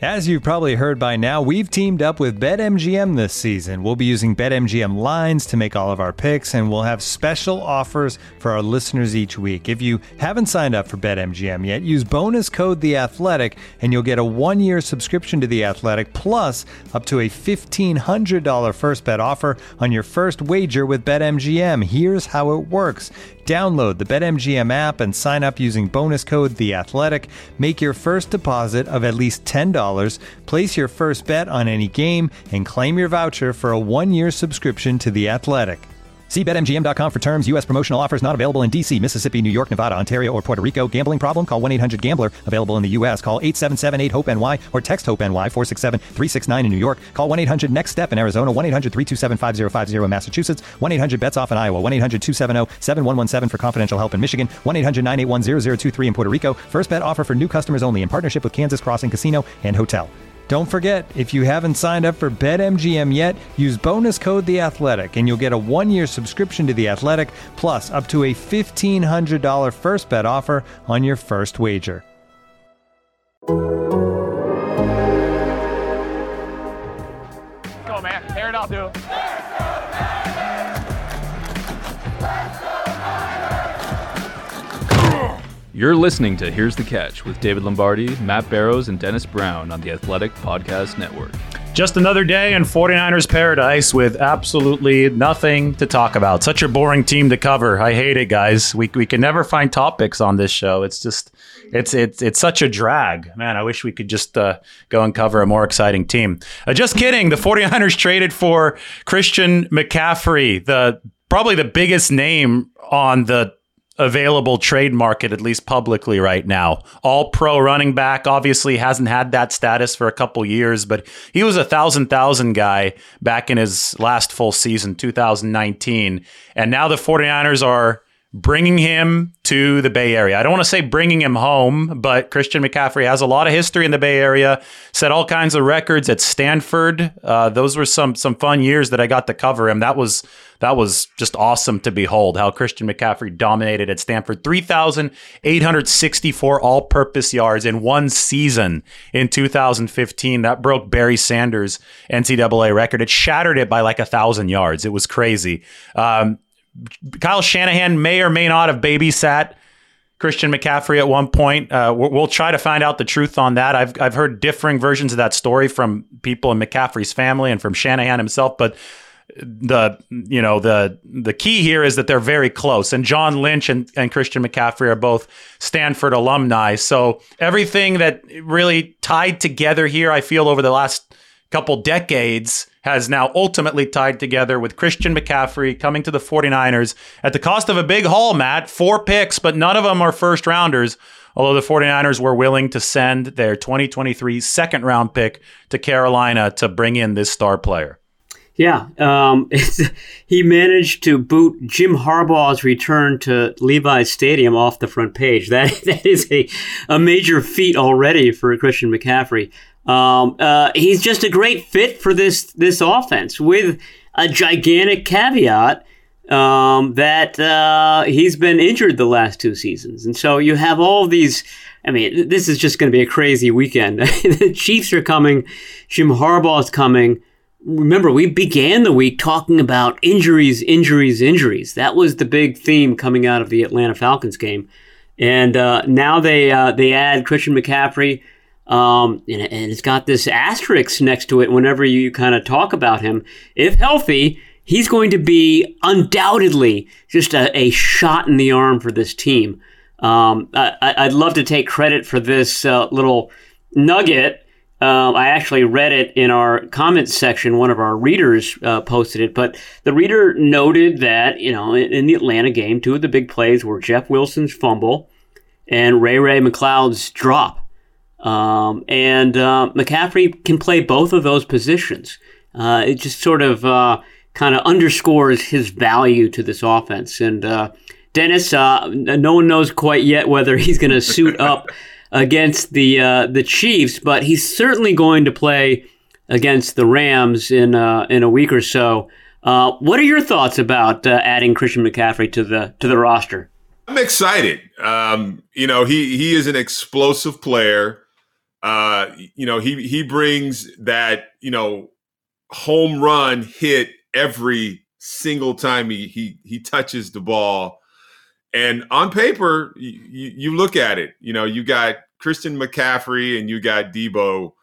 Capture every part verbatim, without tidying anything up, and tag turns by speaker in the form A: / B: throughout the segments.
A: As you've probably heard by now, we've teamed up with BetMGM this season. We'll be using BetMGM lines to make all of our picks, and we'll have special offers for our listeners each week. If you haven't signed up for BetMGM yet, use bonus code The Athletic, and you'll get a one-year subscription to The Athletic, plus up to a fifteen hundred dollars first bet offer on your first wager with BetMGM. Here's how it works. Download the BetMGM app and sign up using bonus code The Athletic. Make your first deposit of at least ten dollars. Place your first bet on any game and claim your voucher for a one-year subscription to The Athletic. See Bet M G M dot com for terms. U S promotional offers not available in D C, Mississippi, New York, Nevada, Ontario, or Puerto Rico. Gambling problem? Call one eight hundred gambler. Available in the U S. Call eight seven seven eight hope N Y or text HOPE-NY four six seven three six nine in New York. Call one eight hundred next step in Arizona. one eight hundred three two seven five zero five zero in Massachusetts. one eight hundred bets off in Iowa. one eight hundred two seven zero seven one one seven for confidential help in Michigan. one eight hundred nine eight one zero zero two three in Puerto Rico. First bet offer for new customers only in partnership with Kansas Crossing Casino and Hotel. Don't forget, if you haven't signed up for BetMGM yet, use bonus code The Athletic, and you'll get a one-year subscription to The Athletic, plus up to a fifteen hundred dollars first bet offer on your first wager.
B: Go, man. Tear it out, dude.
C: You're listening to Here's the Catch with David Lombardi, Matt Barrows, and Dennis Brown on the Athletic Podcast Network.
D: Just another day in 49ers paradise with absolutely nothing to talk about. Such a boring team to cover. I hate it, guys. We we can never find topics on this show. It's just, it's it's it's such a drag. Man, I wish we could just uh, go and cover a more exciting team. Uh, just kidding. The 49ers traded for Christian McCaffrey, the probably the biggest name on the available trade market, at least publicly right now. All pro running back, obviously hasn't had that status for a couple years, but he was a thousand thousand guy back in his last full season, two thousand nineteen. And now the 49ers are bringing him to the Bay Area. I don't want to say bringing him home, but Christian McCaffrey has a lot of history in the Bay Area, set all kinds of records at Stanford. Uh, those were some some fun years that I got to cover him. That was that was just awesome to behold, how Christian McCaffrey dominated at Stanford. three thousand eight hundred sixty-four all-purpose yards in one season in two thousand fifteen. That broke Barry Sanders' N C double A record. It shattered it by like a thousand yards. It was crazy. Um, Kyle Shanahan may or may not have babysat Christian McCaffrey at one point. Uh, we'll, we'll try to find out the truth on that. I've I've heard differing versions of that story from people in McCaffrey's family and from Shanahan himself, but the you know the the key here is that they're very close. And John Lynch and, and Christian McCaffrey are both Stanford alumni. So everything that really tied together here, I feel, over the last couple decades has now ultimately tied together with Christian McCaffrey coming to the 49ers at the cost of a big haul, Matt. Four picks, but none of them are first rounders, although the 49ers were willing to send their twenty twenty-three second round pick to Carolina to bring in this star player.
E: Yeah, um, it's, he managed to boot Jim Harbaugh's return to Levi's Stadium off the front page. That that is a, a major feat already for Christian McCaffrey. Um, uh, he's just a great fit for this this offense, with a gigantic caveat um, that uh, he's been injured the last two seasons. And so you have all these. I mean, this is just going to be a crazy weekend. The Chiefs are coming. Jim Harbaugh's coming. Remember, we began the week talking about injuries, injuries, injuries. That was the big theme coming out of the Atlanta Falcons game. And uh, now they uh, they add Christian McCaffrey. Um, and, and it's got this asterisk next to it whenever you kind of talk about him. If healthy, he's going to be undoubtedly just a, a shot in the arm for this team. Um, I, I'd love to take credit for this uh, little nugget. Uh, I actually read it in our comments section. One of our readers uh, posted it, but the reader noted that, you know, in, in the Atlanta game, two of the big plays were Jeff Wilson's fumble and Ray Ray McCloud's drop. Um, and uh, McCaffrey can play both of those positions. Uh, it just sort of uh, kind of underscores his value to this offense. And uh, Dennis, uh, no one knows quite yet whether he's going to suit up against the uh, the Chiefs, but he's certainly going to play against the Rams in uh, in a week or so. Uh, what are your thoughts about uh, adding Christian McCaffrey to the to the roster?
F: I'm excited. Um, you know, he he is an explosive player. Uh, you know, he he brings that, you know, home run hit every single time he he he touches the ball. And on paper, you, you look at it, you know, you got Christian McCaffrey and you got Debo,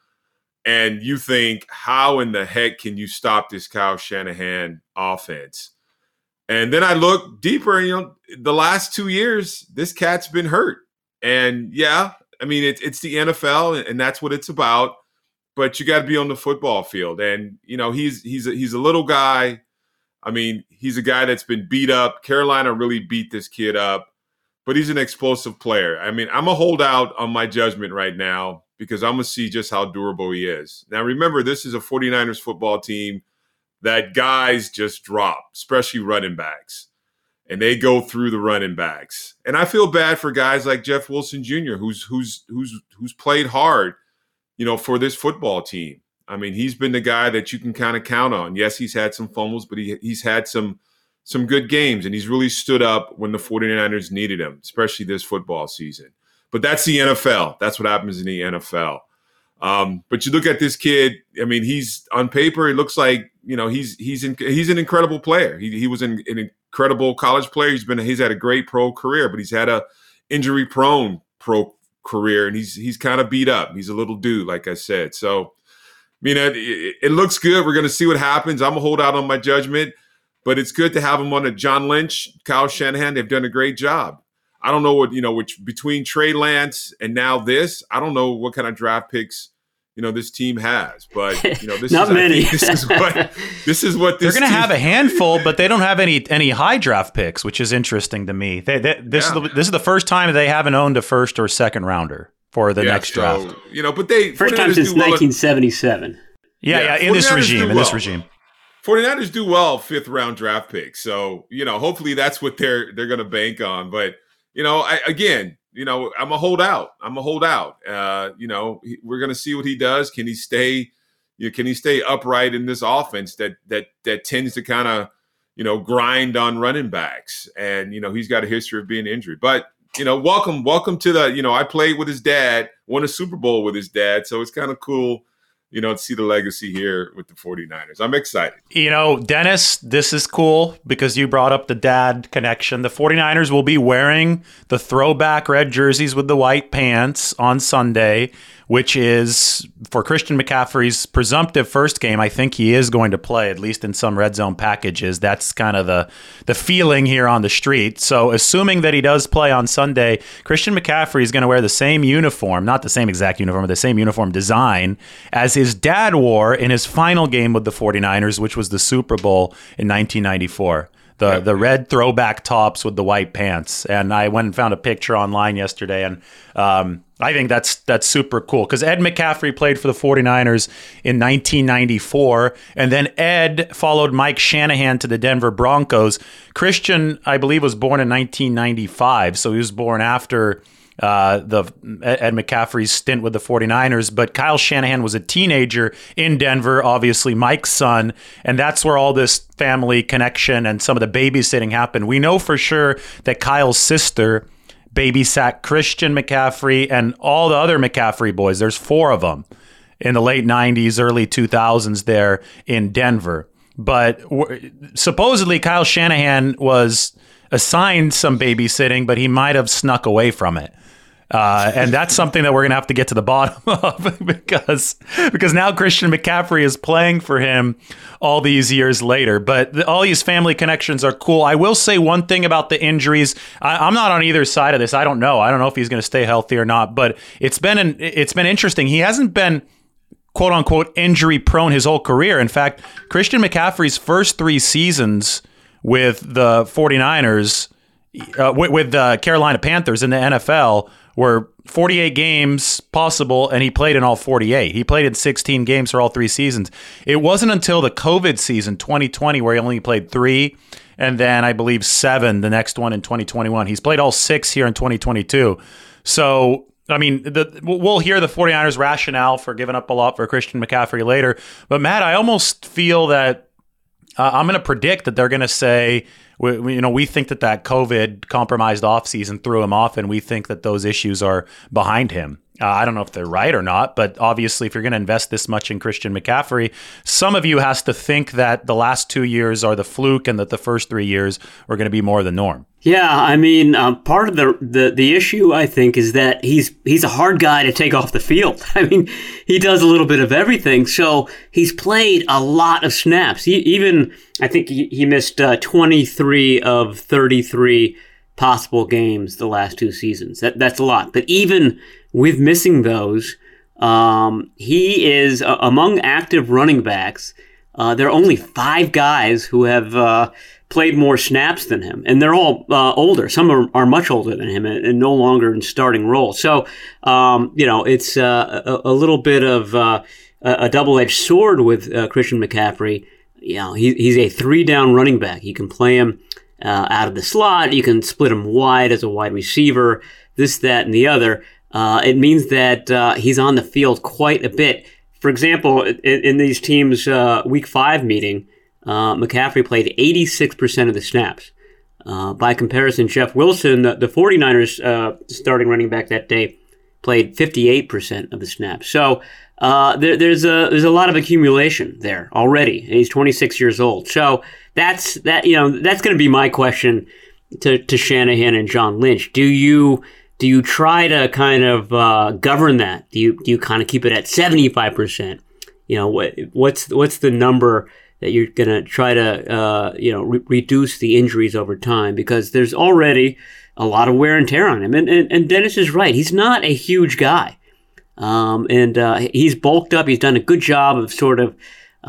F: and you think, how in the heck can you stop this Kyle Shanahan offense? And then I look deeper, you know, the last two years, this cat's been hurt. And yeah, I mean, it, it's the N F L, and that's what it's about. But you got to be on the football field. And, you know, he's he's a, he's a little guy. I mean, he's a guy that's been beat up. Carolina really beat this kid up. But he's an explosive player. I mean, I'm a holdout on my judgment right now because I'm going to see just how durable he is. Now, remember, this is a 49ers football team that guys just drop, especially running backs. And they go through the running backs. And I feel bad for guys like Jeff Wilson Junior, who's who's who's who's played hard, you know, for this football team. I mean, he's been the guy that you can kind of count on. Yes, he's had some fumbles, but he he's had some some good games, and he's really stood up when the 49ers needed him, especially this football season. But that's the N F L. That's what happens in the N F L. Um, but you look at this kid. I mean, he's on paper. It looks like, you know, he's he's in, he's an incredible player. He he was an, an incredible college player. He's been he's had a great pro career, but he's had a injury prone pro career, and he's he's kind of beat up. He's a little dude, like I said. So, I mean, it, it looks good. We're going to see what happens. I'm a holdout on my judgment, but it's good to have him on a John Lynch, Kyle Shanahan. They've done a great job. I don't know what, you know, which between Trey Lance and now this, I don't know what kind of draft picks, you know, this team has, but you know, this
E: not
F: is,
E: many.
F: This is what this is what this
D: they're going to
F: team-
D: have a handful, but they don't have any any high draft picks, which is interesting to me. They, they, this
F: Yeah.
D: is the, this is the first time they haven't owned a first or second rounder for the
F: Yeah,
D: next
F: so,
D: draft.
F: You know, but they
E: First
F: 49ers
E: time since
F: do well-
E: nineteen seventy-seven.
D: Yeah,
F: Yeah,
D: yeah, in this
F: 49ers
D: regime,
F: do
D: in this
F: well.
D: regime.
F: 49ers do well fifth round draft picks. So, you know, hopefully that's what they're they're going to bank on. But, you know, I, again, you know, I'm a holdout. I'm a holdout. Uh, you know, he, we're going to see what he does. Can he stay, you know, can he stay upright in this offense that that that tends to kind of, you know, grind on running backs? And, you know, he's got a history of being injured. But, you know, welcome, welcome to the, you know, I played with his dad, won a Super Bowl with his dad. So it's kind of cool, you know, to see the legacy here with the 49ers. I'm excited.
D: You know, Dennis, this is cool because you brought up the dad connection. The 49ers will be wearing the throwback red jerseys with the white pants on Sunday, which is for Christian McCaffrey's presumptive first game. I think he is going to play, at least in some red zone packages. That's kind of the, the feeling here on the street. So assuming that he does play on Sunday, Christian McCaffrey is going to wear the same uniform, not the same exact uniform, but the same uniform design as his dad wore in his final game with the 49ers, which was the Super Bowl in nineteen ninety-four. The
F: Yeah.
D: the red throwback tops with the white pants. And I went and found a picture online yesterday, and um, I think that's that's super cool because Ed McCaffrey played for the 49ers in nineteen ninety-four, and then Ed followed Mike Shanahan to the Denver Broncos. Christian, I believe, was born in nineteen ninety-five, so he was born after uh, the Ed McCaffrey's stint with the 49ers, but Kyle Shanahan was a teenager in Denver, obviously Mike's son, and that's where all this family connection and some of the babysitting happened. We know for sure that Kyle's sister babysat Christian McCaffrey and all the other McCaffrey boys. There's four of them in the late nineties, early two thousands there in Denver. But w- supposedly Kyle Shanahan was assigned some babysitting, but he might have snuck away from it. Uh, and that's something that we're going to have to get to the bottom of because because now Christian McCaffrey is playing for him all these years later. But the, all these family connections are cool. I will say one thing about the injuries. I, I'm not on either side of this. I don't know. I don't know if he's going to stay healthy or not. But it's been an, it's been interesting. He hasn't been quote unquote injury prone his whole career. In fact, Christian McCaffrey's first three seasons with the 49ers, uh, with, with the Carolina Panthers in the N F L were forty-eight games possible, and he played in all forty-eight. He played in sixteen games for all three seasons. It wasn't until the COVID season, twenty twenty, where he only played three, and then I believe seven the next one in twenty twenty-one. He's played all six here in twenty twenty-two. So, I mean, the, we'll hear the 49ers rationale for giving up a lot for Christian McCaffrey later. But, Matt, I almost feel that uh, I'm going to predict that they're going to say, we, we, you know, we think that that COVID compromised offseason threw him off, and we think that those issues are behind him. Uh, I don't know if they're right or not, but obviously if you're going to invest this much in Christian McCaffrey, some of you has to think that the last two years are the fluke and that the first three years are going to be more the norm.
E: Yeah, I mean, um, part of the, the the issue, I think, is that he's he's a hard guy to take off the field. I mean, he does a little bit of everything, so he's played a lot of snaps. He, even, I think he, he missed uh, twenty-three of thirty-three possible games the last two seasons. That That's a lot. But even with missing those, um, he is, uh, among active running backs, uh, there are only five guys who have... Uh, played more snaps than him, and they're all uh, older. Some are, are much older than him and, and no longer in starting roles. So, um, you know, it's uh, a, a little bit of uh, a double-edged sword with uh, Christian McCaffrey. You know, he, he's a three-down running back. You can play him uh, out of the slot. You can split him wide as a wide receiver, this, that, and the other. Uh, it means that uh, he's on the field quite a bit. For example, in, in these teams' uh, Week five meeting, Uh, McCaffrey played eighty-six percent of the snaps. Uh, by comparison, Jeff Wilson, the, the 49ers uh, starting running back that day, played fifty-eight percent of the snaps. So uh, there, there's a there's a lot of accumulation there already. And he's twenty-six years old. So that's that. You know, that's going to be my question to, to Shanahan and John Lynch. Do you do you try to kind of uh, govern that? Do you do you kind of keep it at seventy-five percent? You know, what what's what's the number that you're going to try to, uh, you know, re- reduce the injuries over time, because there's already a lot of wear and tear on him. And, and, and Dennis is right. He's not a huge guy. Um, and uh, he's bulked up. He's done a good job of sort of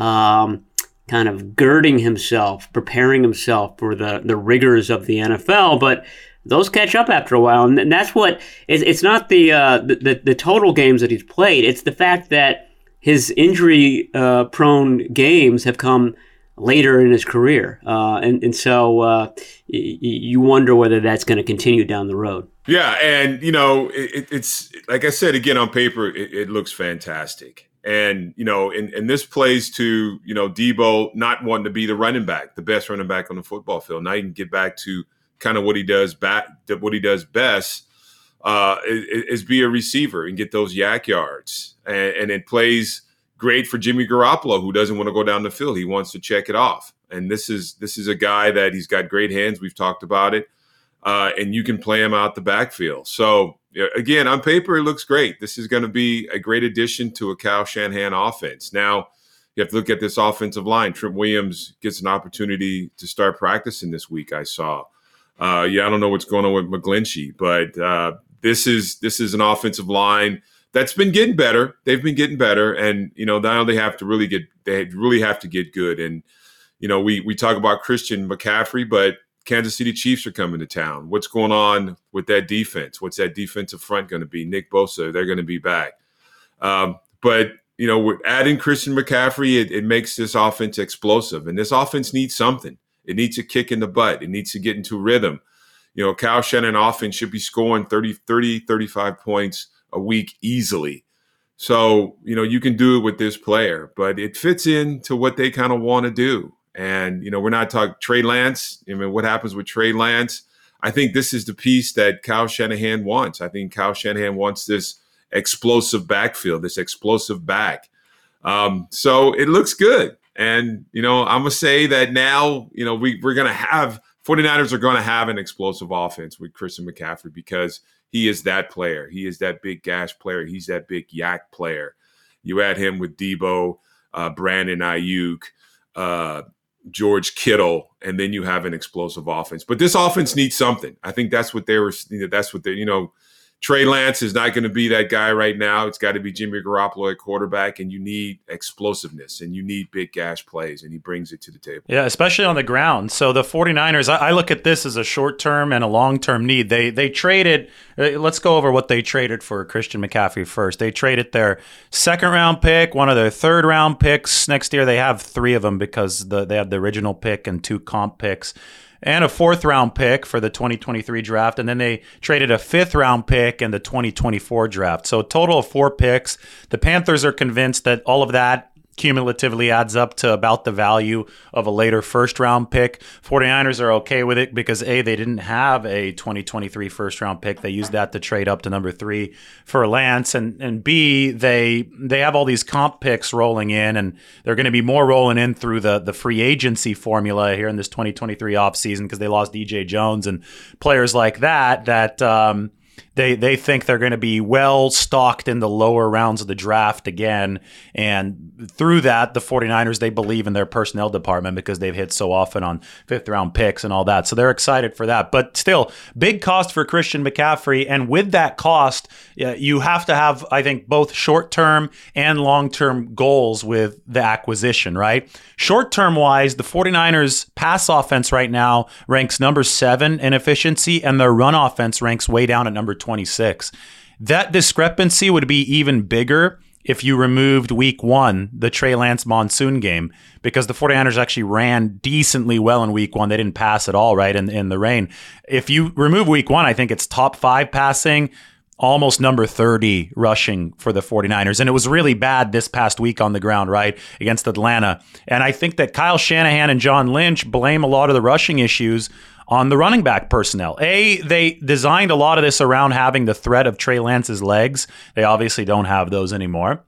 E: um, kind of girding himself, preparing himself for the, the rigors of the N F L. But those catch up after a while. And that's what, it's, it's not the, uh, the, the total games that he's played. It's the fact that his injury-prone uh, games have come later in his career. Uh, and, and so uh, y- you wonder whether that's going to continue down the road.
F: Yeah, and, you know, it, it's, like I said, again, on paper, it, it looks fantastic. And, you know, and, and this plays to, you know, Debo not wanting to be the running back, the best running back on the football field. Now he can get back to kind of what he does back, what he does best, uh, is, is be a receiver and get those yak yards. And, and it plays great for Jimmy Garoppolo, who doesn't want to go down the field. He wants to check it off. And this is this is a guy that he's got great hands. We've talked about it. Uh, and you can play him out the backfield. So, again, on paper, it looks great. This is going to be a great addition to a Kyle Shanahan offense. Now, you have to look at this offensive line. Trent Williams gets an opportunity to start practicing this week, I saw. Uh, yeah, I don't know what's going on with McGlinchey, but uh, this is this is an offensive line that's been getting better. They've been getting better, and you know now they have to really get they really have to get good. And you know we we talk about Christian McCaffrey, but Kansas City Chiefs are coming to town. What's going on with that defense? What's that defensive front going to be? Nick Bosa, they're going to be back. Um, but you know, with adding Christian McCaffrey, it, it makes this offense explosive, and this offense needs something. It needs a kick in the butt. It needs to get into rhythm. You know, Kyle Shanahan offense should be scoring thirty, thirty, thirty-five points a week easily. So, you know, you can do it with this player, but it fits into what they kind of want to do. And, you know, we're not talking Trey Lance. I mean, what happens with Trey Lance? I think this is the piece that Kyle Shanahan wants. I think Kyle Shanahan wants this explosive backfield, this explosive back. Um, so it looks good. And, you know, I'm going to say that now, you know, we, we're going to have – 49ers are going to have an explosive offense with Christian McCaffrey because he is that player. He is that big gash player. He's that big yak player. You add him with Debo, uh, Brandon Ayuk, uh, George Kittle, and then you have an explosive offense. But this offense needs something. I think that's what they were – that's what they – you know, Trey Lance is not going to be that guy right now. It's got to be Jimmy Garoppolo at quarterback, and you need explosiveness, and you need big gash plays, and he brings it to the table.
D: Yeah, especially on the ground. So the 49ers, I, I look at this as a short-term and a long-term need. They they traded uh, – let's go over what they traded for Christian McCaffrey first. They traded their second-round pick, one of their third-round picks. Next year they have three of them because the, they have the original pick and two comp picks, and a fourth-round pick for the twenty twenty-three draft, and then they traded a fifth-round pick in the twenty twenty-four draft. So a total of four picks. The Panthers are convinced that all of that cumulatively adds up to about the value of a later first round pick. 49ers are okay with it because A, they didn't have a twenty twenty-three first round pick. They used that to trade up to number three for Lance. And and B, they they have all these comp picks rolling in, and they're going to be more rolling in through the, the free agency formula here in this twenty twenty-three offseason because they lost D J Jones and players like that that um They they think they're going to be well stocked in the lower rounds of the draft again. And through that, the 49ers, they believe in their personnel department because they've hit so often on fifth round picks and all that. So they're excited for that. But still, big cost for Christian McCaffrey. And with that cost, you have to have, I think, both short-term and long-term goals with the acquisition, right? Short-term wise, the 49ers pass offense right now ranks number seven in efficiency, and their run offense ranks way down at number twenty-six. That discrepancy would be even bigger if you removed week one, the Trey Lance monsoon game, because the 49ers actually ran decently well in week one. They didn't pass at all, right, in, in the rain. If you remove week one, I think it's top five passing, almost number thirty rushing for the 49ers. And it was really bad this past week on the ground, right, against Atlanta. And I think that Kyle Shanahan and John Lynch blame a lot of the rushing issues on the running back personnel. A, they designed a lot of this around having the threat of Trey Lance's legs. They obviously don't have those anymore.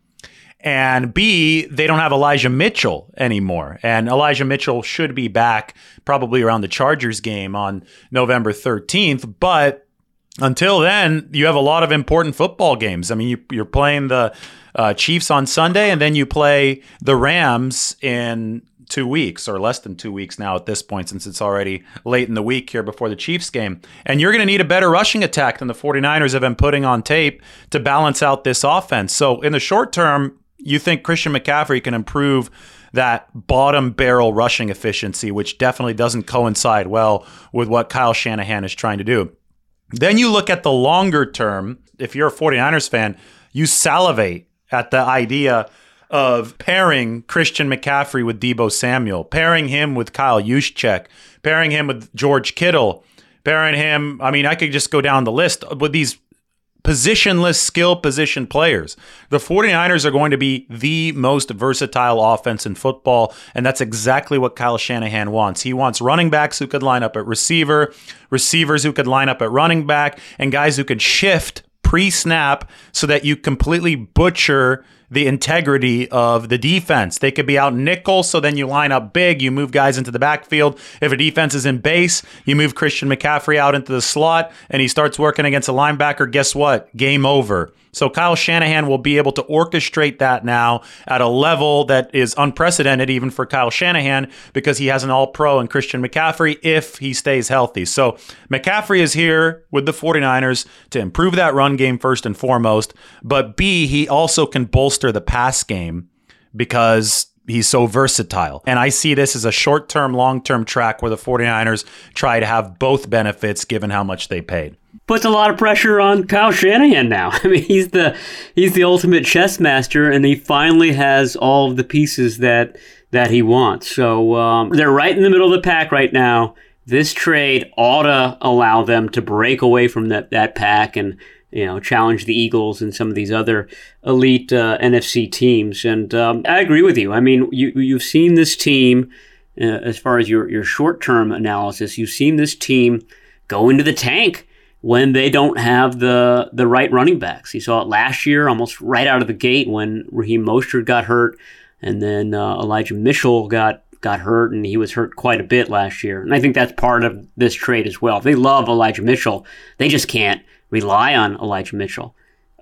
D: And B, they don't have Elijah Mitchell anymore. And Elijah Mitchell should be back probably around the Chargers game on November thirteenth. But until then, you have a lot of important football games. I mean, you, you're playing the uh, Chiefs on Sunday, and then you play the Rams in two weeks or less than two weeks now at this point, since it's already late in the week here before the Chiefs game. And you're going to need a better rushing attack than the 49ers have been putting on tape to balance out this offense. So in the short term, you think Christian McCaffrey can improve that bottom barrel rushing efficiency, which definitely doesn't coincide well with what Kyle Shanahan is trying to do. Then you look at the longer term. If you're a 49ers fan, you salivate at the idea of pairing Christian McCaffrey with Deebo Samuel, pairing him with Kyle Juszczyk, pairing him with George Kittle, pairing him, I mean, I could just go down the list with these positionless skill position players. The 49ers are going to be the most versatile offense in football, and that's exactly what Kyle Shanahan wants. He wants running backs who could line up at receiver, receivers who could line up at running back, and guys who could shift pre-snap so that you completely butcher the integrity of the defense. They could be out nickel, so then you line up big, you move guys into the backfield. If a defense is in base, you move Christian McCaffrey out into the slot, and he starts working against a linebacker. Guess what? Game over. So Kyle Shanahan will be able to orchestrate that now at a level that is unprecedented even for Kyle Shanahan, because he has an all-pro in Christian McCaffrey if he stays healthy. So McCaffrey is here with the 49ers to improve that run game first and foremost, but B, he also can bolster the pass game because he's so versatile. And I see this as a short-term, long-term track where the 49ers try to have both benefits given how much they paid.
E: Puts a lot of pressure on Kyle Shanahan now. I mean, he's the he's the ultimate chess master, and he finally has all of the pieces that that he wants. So um, they're right in the middle of the pack right now. This trade ought to allow them to break away from that, that pack and, you know, challenge the Eagles and some of these other elite uh, N F C teams. And um, I agree with you. I mean, you you've seen this team uh, as far as your your short term analysis. You've seen this team go into the tank when they don't have the the right running backs. You saw it last year, almost right out of the gate when Raheem Mostert got hurt, and then uh, Elijah Mitchell got got hurt, and he was hurt quite a bit last year. And I think that's part of this trade as well. They love Elijah Mitchell. They just can't rely on Elijah Mitchell.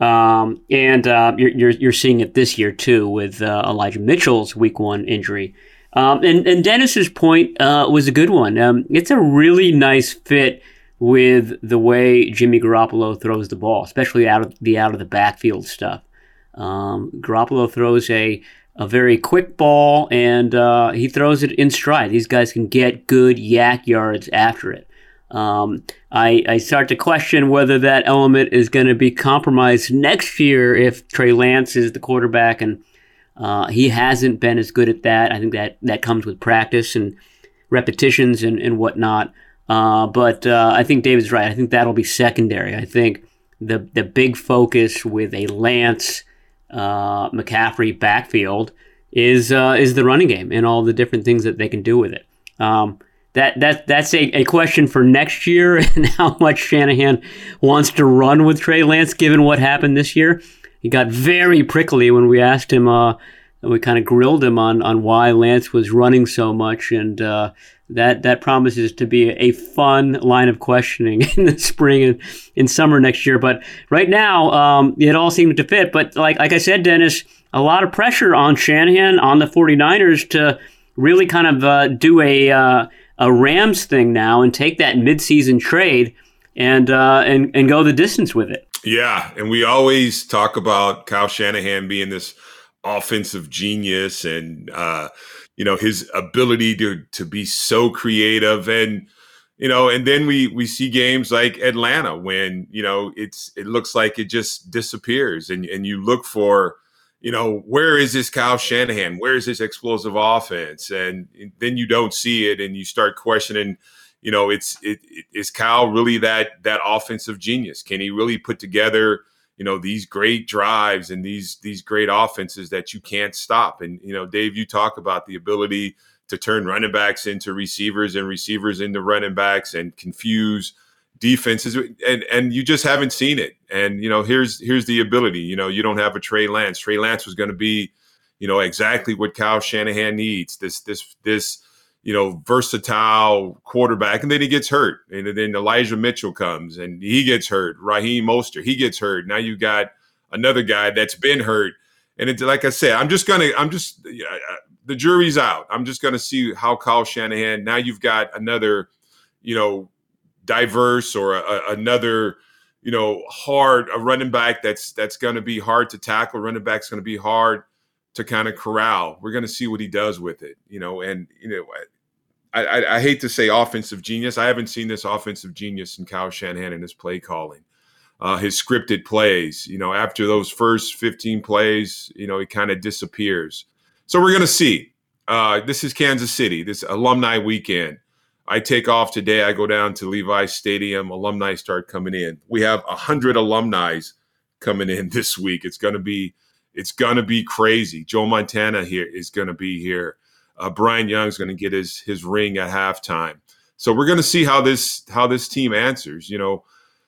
E: Um, and uh, you're, you're you're seeing it this year too with uh, Elijah Mitchell's week one injury. Um, and, and Dennis's point uh, was a good one. Um, it's a really nice fit with the way Jimmy Garoppolo throws the ball, especially out of the out of the backfield stuff. Um, Garoppolo throws a a very quick ball, and uh, he throws it in stride. These guys can get good yak yards after it. Um, I, I start to question whether that element is going to be compromised next year if Trey Lance is the quarterback, and uh, he hasn't been as good at that. I think that, that comes with practice and repetitions and, and whatnot. Uh, but uh, I think David's right. I think that'll be secondary. I think the the big focus with a Lance uh, McCaffrey backfield is uh, is the running game and all the different things that they can do with it. Um, that that that's a, a question for next year and how much Shanahan wants to run with Trey Lance given what happened this year. He got very prickly when we asked him, uh, we kind of grilled him on, on why Lance was running so much, and uh, that that promises to be a fun line of questioning in the spring and in summer next year. But right now, um, it all seemed to fit. But like like I said, Dennis, a lot of pressure on Shanahan, on the 49ers to really kind of uh, do a uh, a Rams thing now and take that midseason trade and uh, and and go the distance with it.
F: Yeah, and we always talk about Kyle Shanahan being this offensive genius and uh, you know, his ability to to be so creative, and you know, and then we we see games like Atlanta when you know it's it looks like it just disappears, and and you look for, you know, where is this Kyle Shanahan? Where is this explosive offense? And then you don't see it, and you start questioning. You know, it's it, it is Kyle really that that offensive genius? Can he really put together, you know, these great drives and these these great offenses that you can't stop? And you know, Dave, you talk about the ability to turn running backs into receivers and receivers into running backs and confuse defenses, and and you just haven't seen it. And you know, here's here's the ability. You know, you don't have a Trey Lance. Trey Lance was going to be, you know, exactly what Kyle Shanahan needs. This this this. you know, versatile quarterback, and then he gets hurt. And then Elijah Mitchell comes and he gets hurt. Raheem Mostert, he gets hurt. Now you got another guy that's been hurt. And it's like I said, I'm just going to, I'm just, uh, the jury's out. I'm just going to see how Kyle Shanahan, now you've got another, you know, diverse or a, a, another, you know, hard, a running back that's, that's going to be hard to tackle. Running back's going to be hard to kind of corral. We're going to see what he does with it, you know, and, you know, I, I, I hate to say offensive genius. I haven't seen this offensive genius in Kyle Shanahan in his play calling, uh, his scripted plays. You know, after those first fifteen plays, you know, he kind of disappears. So we're going to see. Uh, this is Kansas City, this alumni weekend. I take off today. I go down to Levi Stadium. Alumni start coming in. We have one hundred alumni coming in this week. It's going to be It's going to be crazy. Joe Montana here is going to be here. Uh, Brian Young's going to get his his ring at halftime. So we're going to see how this how this team answers. You know,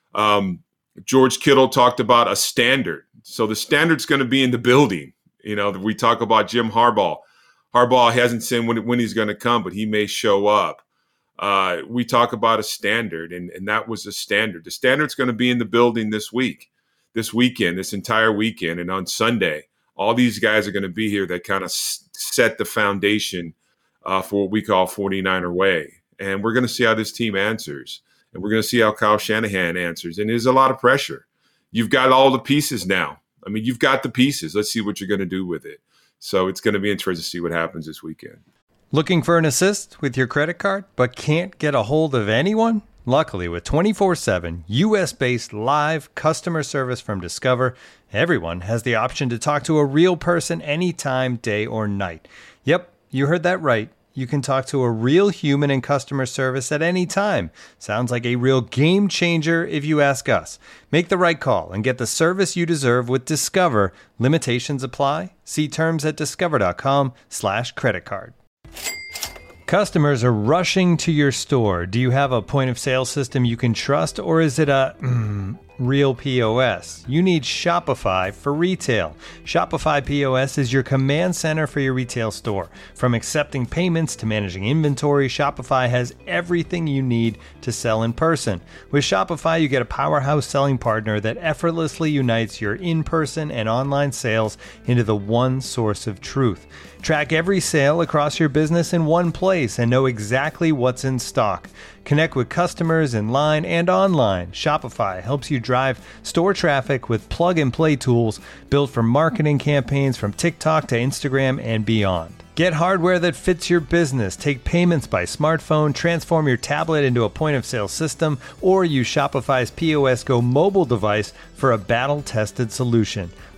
F: um, George Kittle talked about a standard. So the standard's going to be in the building. You know, we talk about Jim Harbaugh. Harbaugh hasn't said when, when he's going to come, but he may show up. Uh, we talk about a standard, and, and that was a standard. The standard's going to be in the building this week. This weekend, this entire weekend, and on Sunday, all these guys are going to be here that kind of s- set the foundation uh, for what we call 49er way. And we're going to see how this team answers, and we're going to see how Kyle Shanahan answers. And there's a lot of pressure. You've got all the pieces now. I mean, you've got the pieces. Let's see what you're going to do with it. So it's going to be interesting to see what happens this weekend.
A: Looking for an assist with your credit card, but can't get a hold of anyone? Luckily, with twenty-four seven U S-based live customer service from Discover, everyone has the option to talk to a real person anytime, day or night. Yep, you heard that right. You can talk to a real human in customer service at any time. Sounds like a real game changer if you ask us. Make the right call and get the service you deserve with Discover. Limitations apply. See terms at discover.com slash credit card. Customers are rushing to your store. Do you have a point of sale system you can trust, or is it a mm, real P O S? You need Shopify for retail. Shopify P O S is your command center for your retail store. From accepting payments to managing inventory, Shopify has everything you need to sell in person. With Shopify, you get a powerhouse selling partner that effortlessly unites your in-person and online sales into the one source of truth. Track every sale across your business in one place and know exactly what's in stock. Connect with customers in line and online. Shopify helps you drive store traffic with plug-and-play tools built for marketing campaigns from TikTok to Instagram and beyond. Get hardware that fits your business. Take payments by smartphone, transform your tablet into a point-of-sale system, or use Shopify's P O S Go mobile device for a battle-tested solution.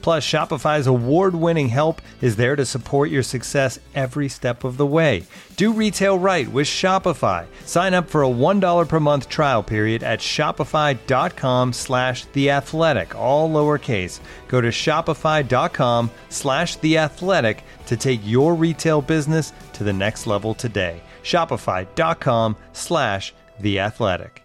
A: Plus, Shopify's award-winning help is there to support your success every step of the way. Do retail right with Shopify. Sign up for a one dollar per month trial period at shopify.com slash The Athletic, all lowercase. Go to shopify.com slash The Athletic to take your retail business to the next level today. Shopify.com slash The Athletic.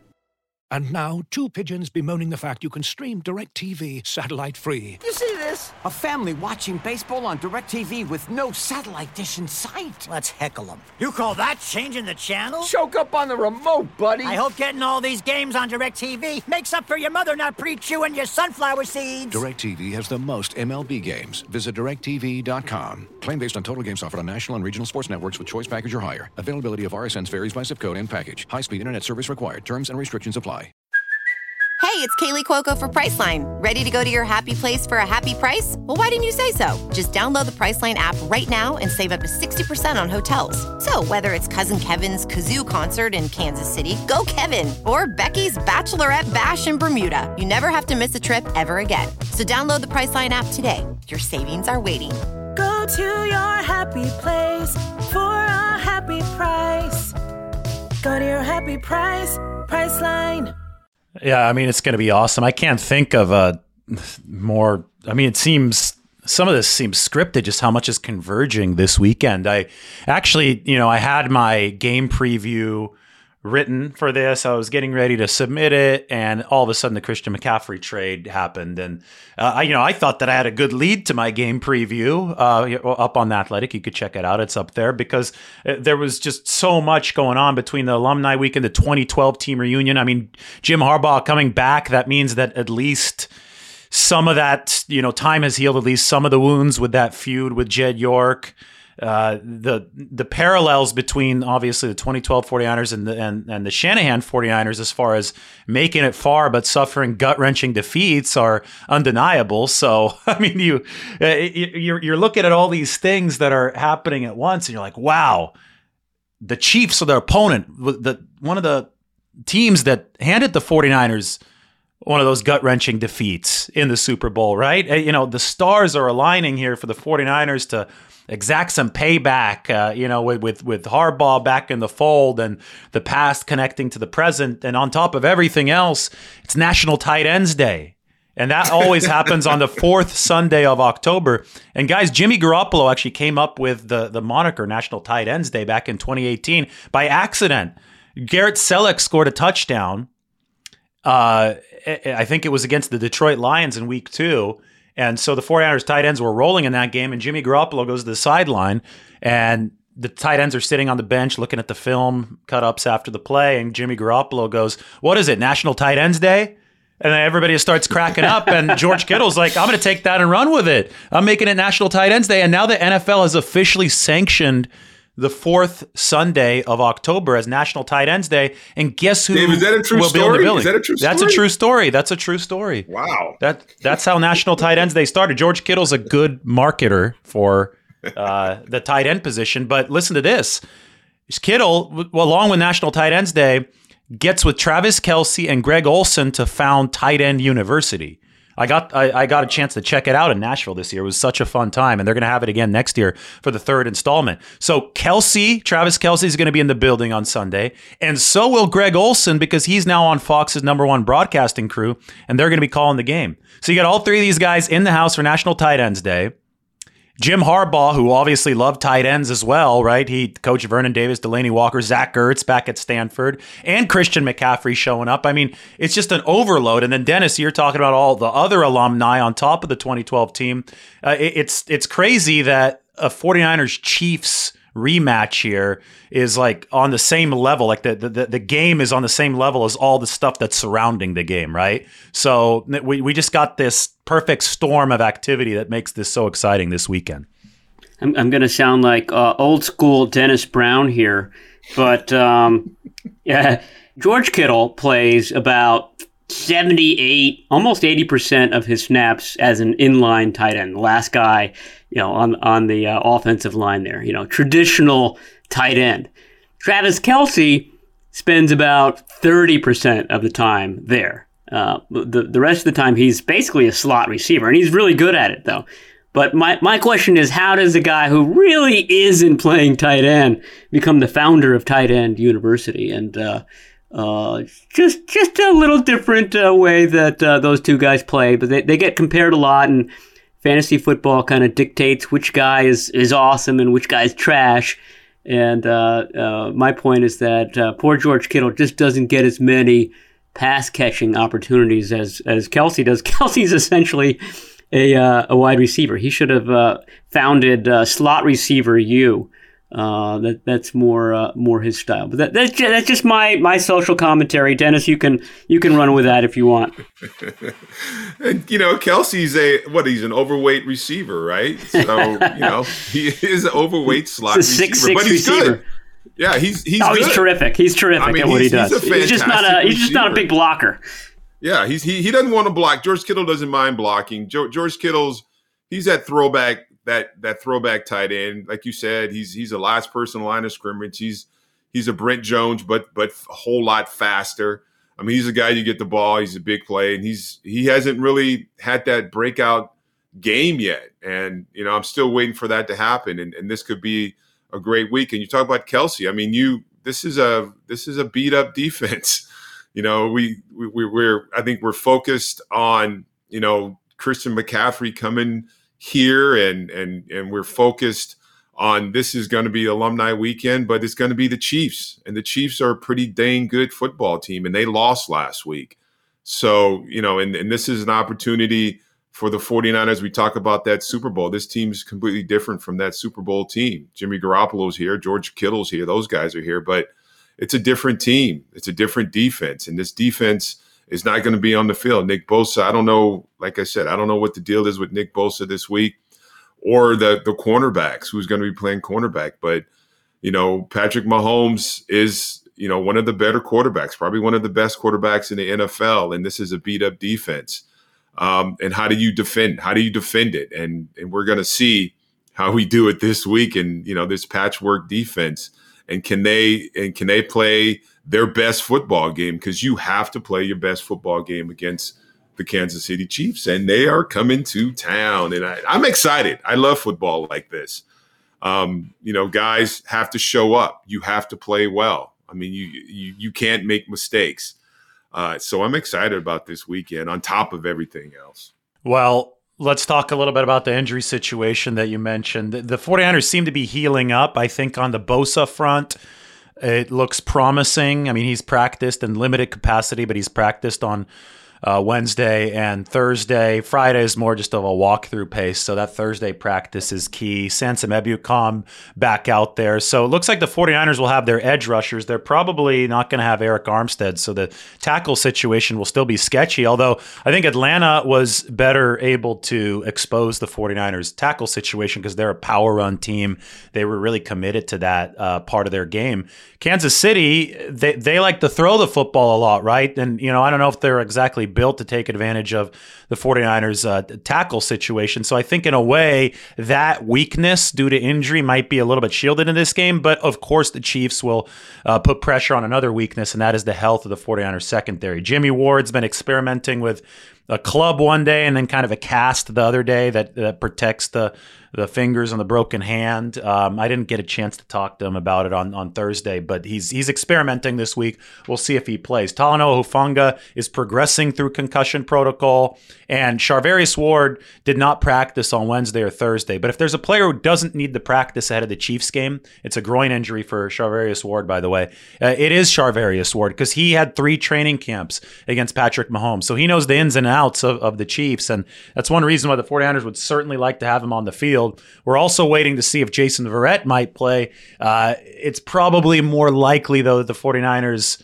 G: And now, two pigeons bemoaning the fact you can stream DirecTV satellite-free.
H: You see this? A family watching baseball on DirecTV with no satellite dish in sight.
I: Let's heckle them. You call that changing the channel?
H: Choke up on the remote, buddy.
I: I hope getting all these games on DirecTV makes up for your mother not pre-chewing your sunflower seeds.
G: DirecTV has the most M L B games. Visit direct T V dot com. Claim based on total games offered on national and regional sports networks with choice package or higher. Availability of R S Ns varies by zip code and package. High-speed internet service required. Terms and restrictions apply.
J: Hey, it's Kaylee Cuoco for Priceline. Ready to go to your happy place for a happy price? Well, why didn't you say so? Just download the Priceline app right now and save up to sixty percent on hotels. So whether it's Cousin Kevin's Kazoo Concert in Kansas City, go Kevin, or Becky's Bachelorette Bash in Bermuda, you never have to miss a trip ever again. So download the Priceline app today. Your savings are waiting.
K: Go to your happy place for a happy price. Go to your happy price, Priceline.
D: Yeah, I mean, it's going to be awesome. I can't think of a more, I mean, it seems, some of this seems scripted, just how much is converging this weekend. I actually, you know, I had my game preview written for this. I was getting ready to submit it, and all of a sudden the Christian McCaffrey trade happened. And, uh, I, you know, I thought that I had a good lead to my game preview uh, up on The Athletic. You could check it out. It's up there because there was just so much going on between the alumni week and the twenty twelve team reunion. I mean, Jim Harbaugh coming back, that means that at least some of that, you know, time has healed at least some of the wounds with that feud with Jed York. Uh, the the parallels between obviously the twenty twelve 49ers and the and, and the Shanahan 49ers as far as making it far but suffering gut-wrenching defeats are undeniable. So, I mean, you, you're, you're looking at all these things that are happening at once and you're like, wow, the Chiefs are their opponent. The, one of the teams that handed the 49ers one of those gut-wrenching defeats in the Super Bowl, right? You know, the stars are aligning here for the 49ers to exact some payback, uh, you know, with, with with Harbaugh back in the fold and the past connecting to the present. And on top of everything else, it's National Tight Ends Day. And that always happens on the fourth Sunday of October. And guys, Jimmy Garoppolo actually came up with the, the moniker National Tight Ends Day back in twenty eighteen by accident. Garrett Selleck scored a touchdown. Uh, I think it was against the Detroit Lions in week two. And so the 49ers tight ends were rolling in that game, and Jimmy Garoppolo goes to the sideline, and the tight ends are sitting on the bench looking at the film cut-ups after the play, and Jimmy Garoppolo goes, "What is it, National Tight Ends Day?" And then everybody starts cracking up, and George Kittle's like, "I'm going to take that and run with it. I'm making it National Tight Ends Day." And now the N F L has officially sanctioned the fourth Sunday of October as National Tight Ends Day. And guess who
F: Dave, is that a true
D: will be on the
F: story?
D: building?
F: Is that a true story?
D: That's a true story. That's a true story.
F: Wow.
D: That That's how National Tight Ends Day started. George Kittle's a good marketer for uh, the tight end position. But listen to this. Kittle, along with National Tight Ends Day, gets with Travis Kelce and Greg Olsen to found Tight End University. I got I, I got a chance to check it out in Nashville this year. It was such a fun time, and they're going to have it again next year for the third installment. So Kelce, Travis Kelce is going to be in the building on Sunday, and so will Greg Olsen because he's now on Fox's number one broadcasting crew, and they're going to be calling the game. So you got all three of these guys in the house for National Tight Ends Day. Jim Harbaugh, who obviously loved tight ends as well, right? He coached Vernon Davis, Delaney Walker, Zach Ertz back at Stanford, and Christian McCaffrey showing up. I mean, it's just an overload. And then, Dennis, you're talking about all the other alumni on top of the twenty twelve team. Uh, it, it's it's crazy that a 49ers Chiefs rematch here is like on the same level. Like the, the the game is on the same level as all the stuff that's surrounding the game, right? So we, we just got this perfect storm of activity that makes this so exciting this weekend.
E: I'm, I'm going to sound like uh, old school Dennis Brown here, but um, yeah, George Kittle plays about seventy-eight, almost eighty percent of his snaps as an inline tight end. The last guy, you know, on on the uh, offensive line there, you know, traditional tight end. Travis Kelce spends about thirty percent of the time there. Uh, the the rest of the time, he's basically a slot receiver, and he's really good at it, though. But my, my question is, how does a guy who really isn't playing tight end become the founder of Tight End University? And uh, uh, just just a little different uh, way that uh, those two guys play, but they, they get compared a lot, and fantasy football kind of dictates which guy is, is awesome and which guy is trash. And uh, uh, my point is that uh, poor George Kittle just doesn't get as many pass-catching opportunities as, as Kelce does. Kelce's essentially a uh, a wide receiver. He should have uh, founded uh, slot receiver U. Uh, that that's more uh, more his style. But that, that's just, that's just my my social commentary. Dennis, you can you can run with that if you want.
F: And you know, Kelce's a what? He's an overweight receiver, right? So you know, he is an overweight slot
E: He's a
F: receiver,
E: six, six
F: but he's
E: receiver.
F: good. Yeah, he's he's
E: oh,
F: good.
E: he's terrific. He's terrific
F: I mean,
E: at what he does.
F: He's, a
E: he's just not a he's just not a big blocker.
F: Yeah, he's he he doesn't want to block. George Kittle doesn't mind blocking. Jo- George Kittle's he's that throwback that that throwback tight end. Like you said, he's he's a last person line of scrimmage. He's he's a Brent Jones, but but a whole lot faster. I mean, he's a guy you get the ball. He's a big play, and he's he hasn't really had that breakout game yet. And you know, I'm still waiting for that to happen. And and this could be a great week. And you talk about Kelce. I mean, you this is a this is a beat up defense. You know, we, we we're I think we're focused on, you know, Christian McCaffrey coming here, and and and we're focused on this is going to be alumni weekend, but it's going to be the Chiefs, and the Chiefs are a pretty dang good football team, and they lost last week. So, you know, and, and this is an opportunity for the 49ers. We talk about that Super Bowl. This team's completely different from that Super Bowl team. Jimmy Garoppolo's here, George Kittle's here, those guys are here, but it's a different team. It's a different defense. And this defense is not going to be on the field. Nick Bosa, I don't know, like I said, I don't know what the deal is with Nick Bosa this week or the, the cornerbacks, who's going to be playing cornerback. But, you know, Patrick Mahomes is, you know, one of the better quarterbacks, probably one of the best quarterbacks in the N F L. And this is a beat-up defense. Um, and how do you defend? How do you defend it? And and we're going to see how we do it this week and, you know, this patchwork defense. And can they and can they play their best football game? Because you have to play your best football game against the Kansas City Chiefs, and they are coming to town. And I, I'm excited. I love football like this. Um, you know, guys have to show up. You have to play well. I mean, you you you can't make mistakes. Uh, so I'm excited about this weekend on top of everything else.
D: Well, let's talk a little bit about the injury situation that you mentioned. The 49ers seem to be healing up. I think on the Bosa front, it looks promising. I mean, he's practiced in limited capacity, but he's practiced on uh, Wednesday and Thursday. Friday is more just of a walkthrough pace, so that Thursday practice is key. Sansom Ebukam back out there. So it looks like the 49ers will have their edge rushers. They're probably not going to have Eric Armstead, so the tackle situation will still be sketchy, although I think Atlanta was better able to expose the 49ers tackle situation because they're a power run team. They were really committed to that uh, part of their game. Kansas City, they, they like to throw the football a lot, right? And, you know, I don't know if they're exactly built to take advantage of the 49ers uh, tackle situation. So I think in a way that weakness due to injury might be a little bit shielded in this game. But of course, the Chiefs will uh, put pressure on another weakness, and that is the health of the 49ers secondary. Jimmy Ward's been experimenting with a club one day and then kind of a cast the other day that, that protects the the fingers on the broken hand. Um, I didn't get a chance to talk to him about it on, on Thursday, but he's he's experimenting this week. We'll see if he plays. Talanoa Hufanga is progressing through concussion protocol, and Charvarius Ward did not practice on Wednesday or Thursday. But if there's a player who doesn't need the practice ahead of the Chiefs game, it's a groin injury for Charvarius Ward, by the way. Uh, it is Charvarius Ward because he had three training camps against Patrick Mahomes. So he knows the ins and outs of, of the Chiefs, and that's one reason why the 49ers would certainly like to have him on the field. We're also waiting to see if Jason Verrett might play. Uh, it's probably more likely, though, that the 49ers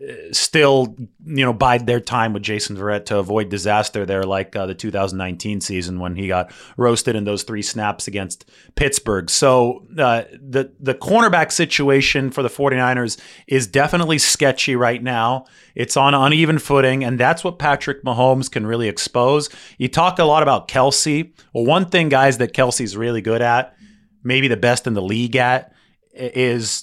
D: still, you know, bide their time with Jason Verrett to avoid disaster there like uh, the two thousand nineteen season when he got roasted in those three snaps against Pittsburgh. So uh, the, the cornerback situation for the 49ers is definitely sketchy right now. It's on uneven footing, and that's what Patrick Mahomes can really expose. You talk a lot about Kelce. Well, one thing, guys, that Kelce's really good at, maybe the best in the league at, is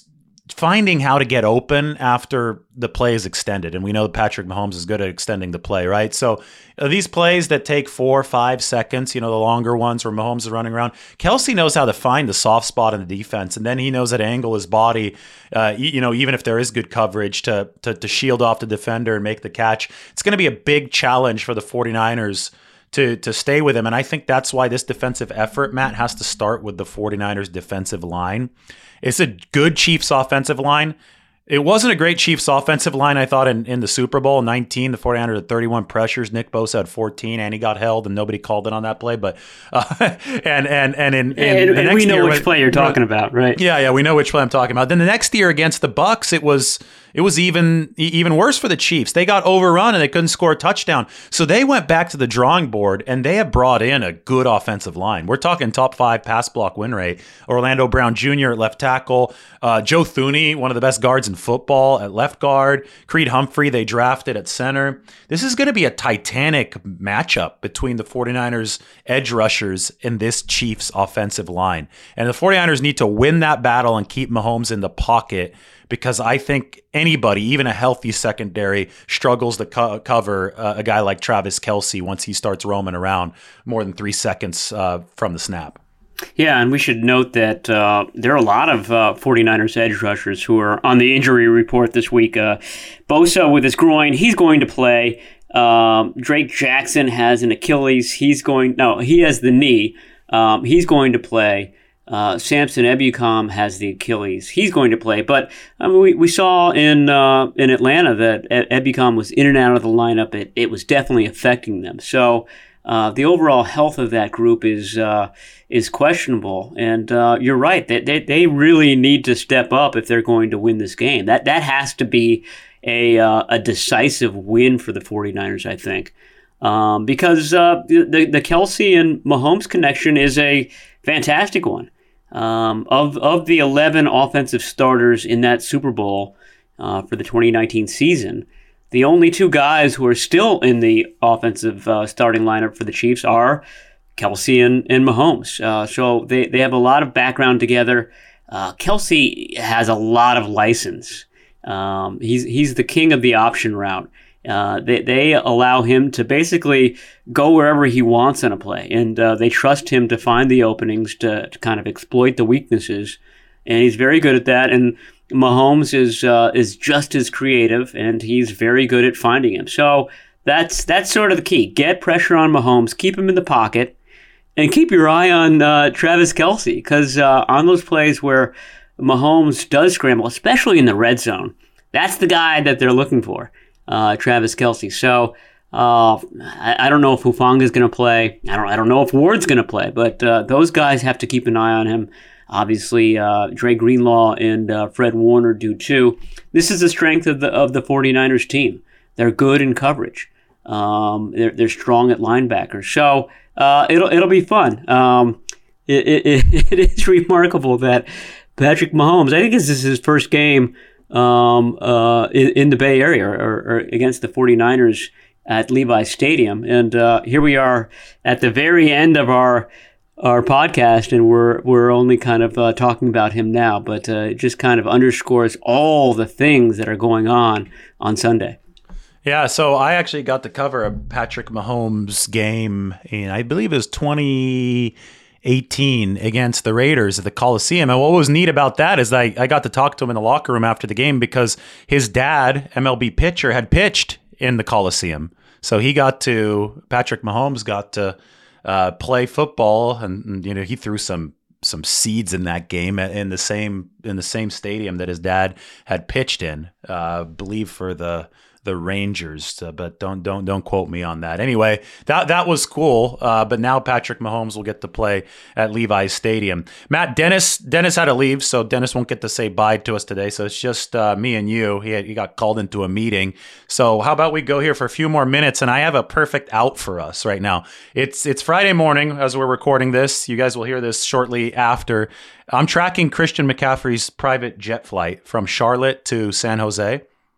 D: finding how to get open after the play is extended. And we know Patrick Mahomes is good at extending the play, right? So uh, these plays that take four or five seconds, you know, the longer ones where Mahomes is running around, Kelce knows how to find the soft spot in the defense. And then he knows how to angle his body, uh, you know, even if there is good coverage to, to, to shield off the defender and make the catch. It's going to be a big challenge for the 49ers to to stay with him. And I think that's why this defensive effort, Matt, has to start with the 49ers defensive line. It's a good Chiefs offensive line. It wasn't a great Chiefs offensive line, I thought, in, in the Super Bowl. nineteen, the 49ers had thirty-one pressures. Nick Bosa had fourteen, and he got held, and nobody called it on that play. But uh, and and and in, in
E: and,
D: the
E: and
D: next
E: we know
D: year,
E: which play you're talking about, right?
D: Yeah, yeah, we know which play I'm talking about. Then the next year against the Bucs, it was it was even even worse for the Chiefs. They got overrun and they couldn't score a touchdown. So they went back to the drawing board, and they have brought in a good offensive line. We're talking top five pass block win rate. Orlando Brown Junior at left tackle, uh, Joe Thuney, one of the best guards in football, at left guard, Creed Humphrey they drafted at center. This is going to be a titanic matchup between the 49ers edge rushers and this Chiefs offensive line. And the 49ers need to win that battle and keep Mahomes in the pocket, because I think anybody, even a healthy secondary, struggles to co- cover uh, a guy like Travis Kelce once he starts roaming around more than three seconds uh, from the snap.
E: Yeah, and we should note that uh, there are a lot of uh, 49ers edge rushers who are on the injury report this week. Uh, Bosa with his groin, he's going to play. Um, Drake Jackson has an Achilles. He's going, no, he has the knee. Um, he's going to play. Uh, Samson Ebukam has the Achilles. He's going to play. But I mean, we, we saw in uh, in Atlanta that Ebukam was in and out of the lineup. It, it was definitely affecting them. So uh, the overall health of that group is uh, is questionable. And uh, you're right. They, they they really need to step up if they're going to win this game. That that has to be a uh, a decisive win for the 49ers, I think. Um, because uh, the, the Kelce and Mahomes connection is a fantastic one. Um, of of the eleven offensive starters in that Super Bowl uh, for the twenty nineteen season, the only two guys who are still in the offensive uh, starting lineup for the Chiefs are Kelce and, and Mahomes. Uh, so they, they have a lot of background together. Uh, Kelce has a lot of license. Um, he's he's the king of the option route. Uh, they they allow him to basically go wherever he wants in a play, and uh, they trust him to find the openings to, to kind of exploit the weaknesses, and he's very good at that. And Mahomes is uh, is just as creative, and he's very good at finding him. So that's that's sort of the key: get pressure on Mahomes, keep him in the pocket, and keep your eye on uh, Travis Kelce, because uh, on those plays where Mahomes does scramble, especially in the red zone, that's the guy that they're looking for. Uh, Travis Kelce. So uh, I, I don't know if Hufanga is going to play. I don't. I don't know if Ward's going to play. But uh, those guys have to keep an eye on him. Obviously, uh, Dre Greenlaw and uh, Fred Warner do too. This is the strength of the of the 49ers team. They're good in coverage. Um, they're they're strong at linebacker. So uh, it'll it'll be fun. Um, it, it it is remarkable that Patrick Mahomes, I think this is his first game Um, uh, in, in the Bay Area or, or against the 49ers at Levi's Stadium. And uh, here we are at the very end of our our podcast, and we're we're only kind of uh, talking about him now, but uh, it just kind of underscores all the things that are going on on Sunday.
D: Yeah, so I actually got to cover a Patrick Mahomes game in, I believe it was twenty eighteen against the Raiders at the Coliseum. And what was neat about that is I, I got to talk to him in the locker room after the game because his dad, M L B pitcher, had pitched in the Coliseum. So he got to, Patrick Mahomes got to uh, play football, and, and you know he threw some some seeds in that game in the same in the same stadium that his dad had pitched in, uh, believe for the the Rangers, uh, but don't don't don't quote me on that. Anyway, that that was cool. Uh, but now Patrick Mahomes will get to play at Levi's Stadium. Matt, Dennis Dennis had to leave, so Dennis won't get to say bye to us today. So it's just uh, me and you. He had, he got called into a meeting. So how about we go here for a few more minutes? And I have a perfect out for us right now. It's it's Friday morning as we're recording this. You guys will hear this shortly after. I'm tracking Christian McCaffrey's private jet flight from Charlotte to San Jose.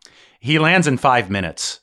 D: He lands in five minutes.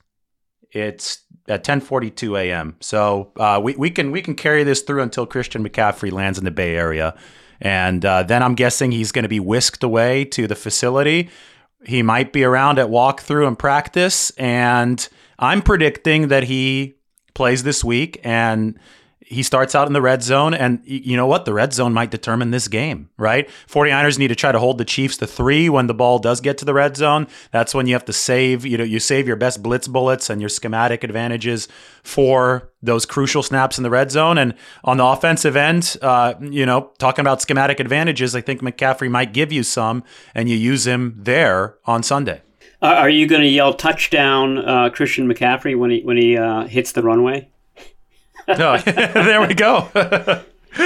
D: It's at ten forty-two a.m. So uh, we we can we can carry this through until Christian McCaffrey lands in the Bay Area, And uh, then I'm guessing he's going to be whisked away to the facility. He might be around at walkthrough and practice. And I'm predicting that he plays this week and he starts out in the red zone. And you know what? The red zone might determine this game, right? 49ers need to try to hold the Chiefs to three when the ball does get to the red zone. That's when you have to save, you know, you save your best blitz bullets and your schematic advantages for those crucial snaps in the red zone. And on the offensive end, uh, you know, talking about schematic advantages, I think McCaffrey might give you some, and you use him there on Sunday.
E: Uh, are you going to yell touchdown, uh, Christian McCaffrey, when he when he uh, hits the runway?
D: No, there we go. uh,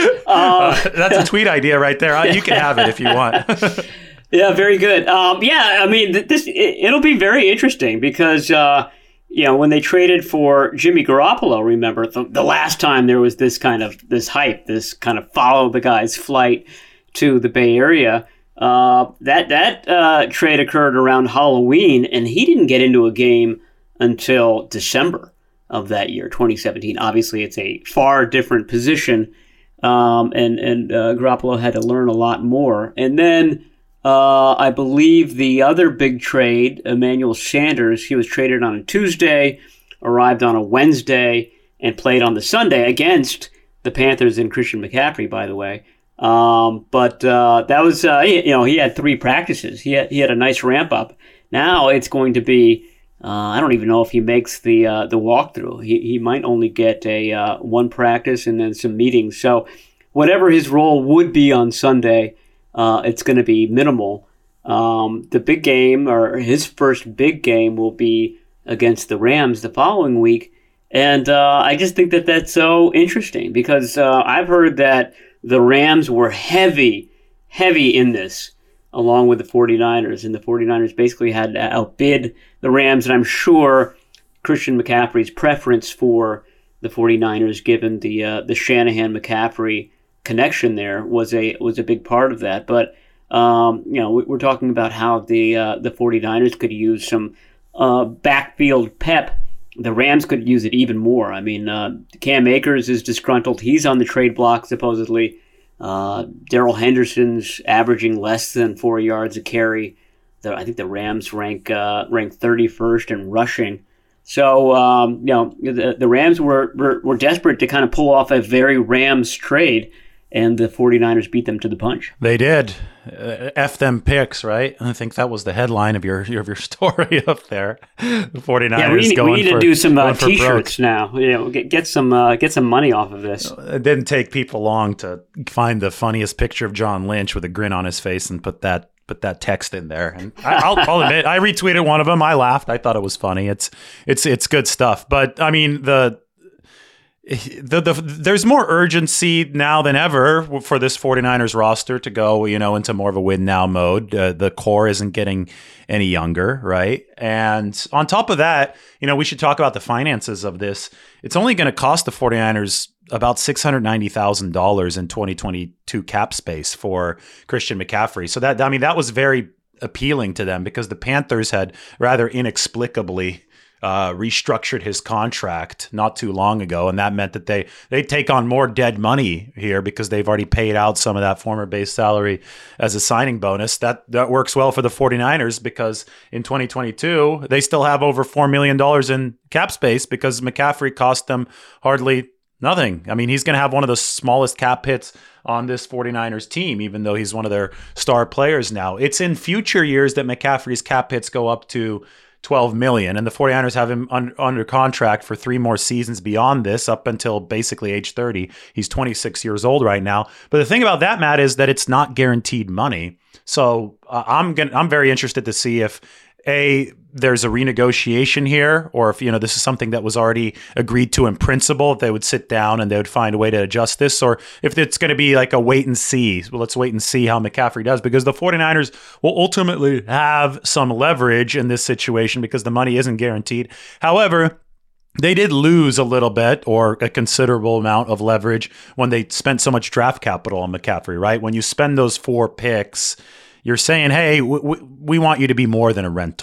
D: uh, that's a tweet idea right there. You can have it if you want.
E: Yeah, very good. Um, yeah, I mean, this it, it'll be very interesting because uh, you know, when they traded for Jimmy Garoppolo, remember the, the last time there was this kind of this hype, this kind of follow the guy's flight to the Bay Area. Uh, that that uh, trade occurred around Halloween, and he didn't get into a game until December of that year, twenty seventeen. Obviously, it's a far different position, um, and and uh, Garoppolo had to learn a lot more. And then uh, I believe the other big trade, Emmanuel Sanders, he was traded on a Tuesday, arrived on a Wednesday, and played on the Sunday against the Panthers and Christian McCaffrey, by the way. Um, but uh, that was, uh, you know, he had three practices. He had, he had a nice ramp up. Now it's going to be, uh, I don't even know if he makes the uh, the walkthrough. He he might only get a uh, one practice and then some meetings. So whatever his role would be on Sunday, uh, it's going to be minimal. Um, the big game, or his first big game, will be against the Rams the following week. And uh, I just think that that's so interesting because uh, I've heard that the Rams were heavy, heavy in this, along with the 49ers. And the 49ers basically had to outbid the Rams. And I'm sure Christian McCaffrey's preference for the 49ers, given the uh, the Shanahan-McCaffrey connection there, was a was a big part of that. But, um, you know, we're talking about how the, uh, the 49ers could use some uh, backfield pep. The Rams could use it even more. I mean, uh, Cam Akers is disgruntled. He's on the trade block, supposedly. Uh, Darrell Henderson's averaging less than four yards a carry. The, I think the Rams rank uh, rank thirty-first in rushing. So, um, you know, the, the Rams were, were, were desperate to kind of pull off a very Rams trade, and the 49ers beat them to the punch.
D: They did. Uh, F them picks, right? I think that was the headline of your your, your story up there. The 49ers
E: yeah, we need,
D: going
E: we need
D: for,
E: to do some uh,
D: T-shirts
E: broke. now. You know, get, get some uh, get some money off of this.
D: It didn't take people long to find the funniest picture of John Lynch with a grin on his face and put that put that text in there. And I, I'll, I'll admit, I retweeted one of them. I laughed. I thought it was funny. It's it's it's good stuff. But I mean, the The, the there's more urgency now than ever for this 49ers roster to go, you know, into more of a win now mode. Uh, the core isn't getting any younger, right? And on top of that, you know, we should talk about the finances of this. It's only going to cost the 49ers about six hundred ninety thousand dollars in twenty twenty-two cap space for Christian McCaffrey. So that, I mean, that was very appealing to them because the Panthers had rather inexplicably Uh, restructured his contract not too long ago, and that meant that they they take on more dead money here because they've already paid out some of that former base salary as a signing bonus. That that works well for the 49ers because in twenty twenty-two they still have over four million dollars in cap space because McCaffrey cost them hardly nothing. I mean, he's going to have one of the smallest cap hits on this 49ers team, even though he's one of their star players now. It's in future years that McCaffrey's cap hits go up to twelve million dollars, and the 49ers have him un- under contract for three more seasons beyond this, up until basically age thirty. He's twenty-six years old right now. But the thing about that, Matt, is that it's not guaranteed money. So uh, I'm gonna, I'm very interested to see if A, there's a renegotiation here, or if, you know, this is something that was already agreed to in principle, if they would sit down and they would find a way to adjust this, or if it's going to be like a wait and see. Well, let's wait and see how McCaffrey does, because the 49ers will ultimately have some leverage in this situation because the money isn't guaranteed. However, they did lose a little bit, or a considerable amount of leverage, when they spent so much draft capital on McCaffrey, right? When you spend those four picks, you're saying, hey, w- w- we want you to be more than a rental,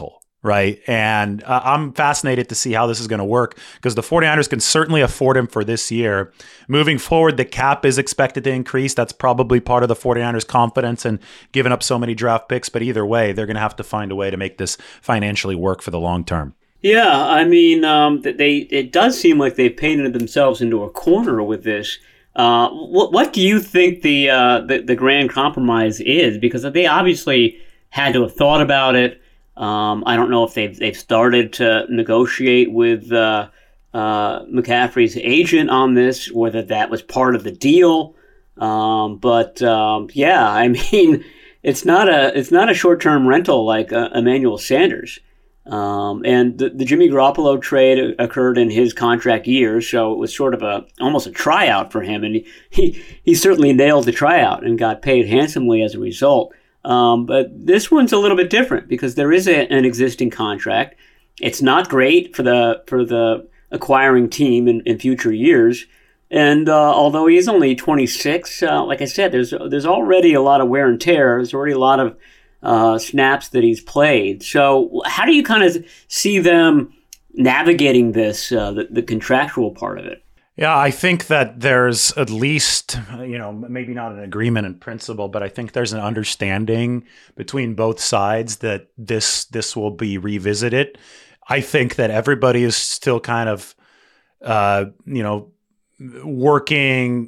D: right? And uh, I'm fascinated to see how this is going to work because the 49ers can certainly afford him for this year. Moving forward, the cap is expected to increase. That's probably part of the 49ers' confidence and giving up so many draft picks. But either way, they're going to have to find a way to make this financially work for the long term.
E: Yeah, I mean, um, they it does seem like they've painted themselves into a corner with this. Uh, what, what do you think the, uh, the the grand compromise is? Because they obviously had to have thought about it. Um, I don't know if they've they've started to negotiate with uh, uh, McCaffrey's agent on this, whether that was part of the deal. Um, but um, yeah, I mean, it's not a it's not a short term rental like uh, Emmanuel Sanders. Um, and the, the Jimmy Garoppolo trade occurred in his contract year, so it was sort of a almost a tryout for him, and he he, he certainly nailed the tryout and got paid handsomely as a result. Um, but this one's a little bit different because there is a, an existing contract. It's not great for the for the acquiring team in, in future years, and uh, although he is only twenty-six, uh, like I said, there's there's already a lot of wear and tear. There's already a lot of Uh, snaps that he's played. So how do you kind of see them navigating this, uh, the, the contractual part of it?
D: Yeah, I think that there's at least, you know, maybe not an agreement in principle, but I think there's an understanding between both sides that this this will be revisited. I think that everybody is still kind of, uh, you know, working,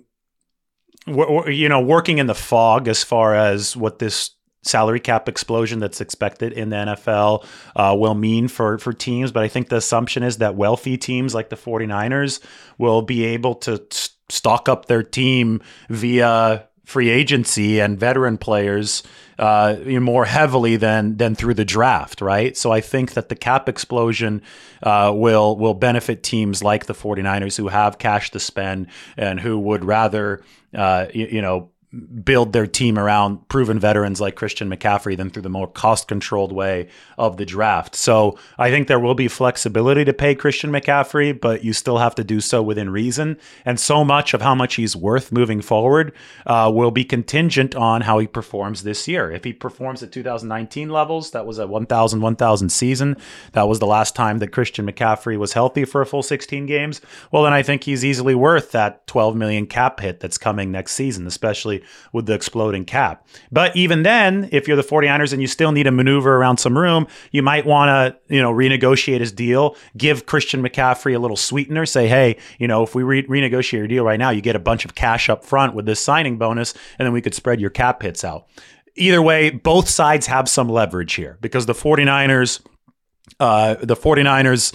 D: you know, working in the fog as far as what this salary cap explosion that's expected in the N F L uh, will mean for, for teams. But I think the assumption is that wealthy teams like the 49ers will be able to st- stock up their team via free agency and veteran players uh, you know, more heavily than than through the draft, right? So I think that the cap explosion uh, will will benefit teams like the 49ers who have cash to spend and who would rather, uh, you, you know, build their team around proven veterans like Christian McCaffrey than through the more cost-controlled way of the draft. So I think there will be flexibility to pay Christian McCaffrey, but you still have to do so within reason. And so much of how much he's worth moving forward uh, will be contingent on how he performs this year. If he performs at two thousand nineteen levels, that was a one thousand one thousand season. That was the last time that Christian McCaffrey was healthy for a full sixteen games. Well, then I think he's easily worth that twelve million cap hit that's coming next season, especially with the exploding cap. But even then, if you're the 49ers and you still need to maneuver around some room, you might want to, you know, renegotiate his deal, give Christian McCaffrey a little sweetener, say, hey, you know, if we re- renegotiate your deal right now, you get a bunch of cash up front with this signing bonus, and then we could spread your cap hits out. Either way, both sides have some leverage here because the 49ers, uh, the 49ers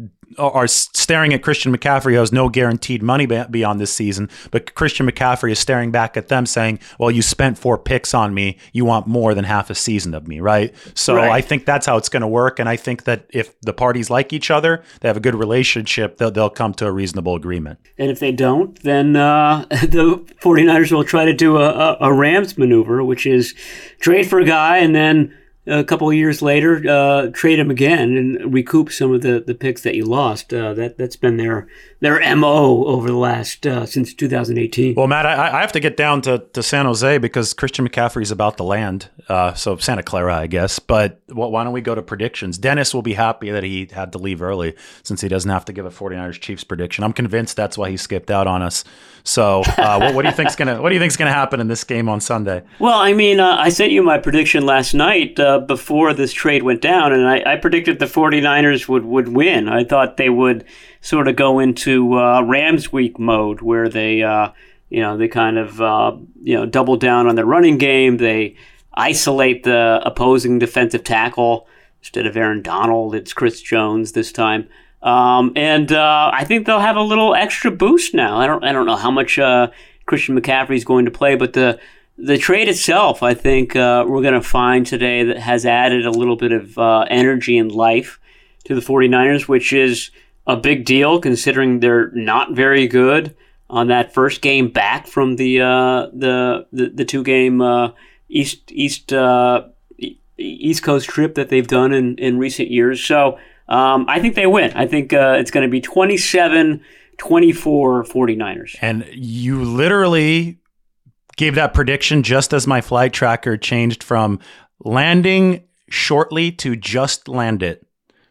D: are staring at Christian McCaffrey, who has no guaranteed money beyond this season, but Christian McCaffrey is staring back at them saying, well, you spent four picks on me. You want more than half a season of me, right? So right. I think that's how it's going to work. And I think that if the parties like each other, they have a good relationship, they'll, they'll come to a reasonable agreement.
E: And if they don't, then uh, the 49ers will try to do a, a Rams maneuver, which is trade for a guy and then a couple of years later, uh, trade him again and recoup some of the, the picks that you lost. Uh, that that's been their their M O over the last uh, since two thousand eighteen.
D: Well, Matt, I, I have to get down to, to San Jose because Christian McCaffrey is about to land. Uh, so Santa Clara, I guess. But well, why don't we go to predictions? Dennis will be happy that he had to leave early since he doesn't have to give a 49ers Chiefs prediction. I'm convinced that's why he skipped out on us. So, uh, what, what do you think's gonna What do you think's gonna happen in this game on Sunday?
E: Well, I mean, uh, I sent you my prediction last night uh, before this trade went down, and I, I predicted the 49ers would, would win. I thought they would sort of go into uh, Rams week mode, where they, uh, you know, they kind of uh, you know double down on their running game. They isolate the opposing defensive tackle instead of Aaron Donald. It's Chris Jones this time. Um, and uh, I think they'll have a little extra boost now. I don't I don't know how much uh, Christian McCaffrey is going to play, but the the trade itself, I think uh, we're going to find today that has added a little bit of uh, energy and life to the 49ers, which is a big deal considering they're not very good on that first game back from the uh, the, the the two game uh, East East uh, East Coast trip that they've done in, in recent years. So. Um, I think they win. I think uh, it's going to be twenty-seven twenty-four 49ers.
D: And you literally gave that prediction just as my flight tracker changed from landing shortly to just land it.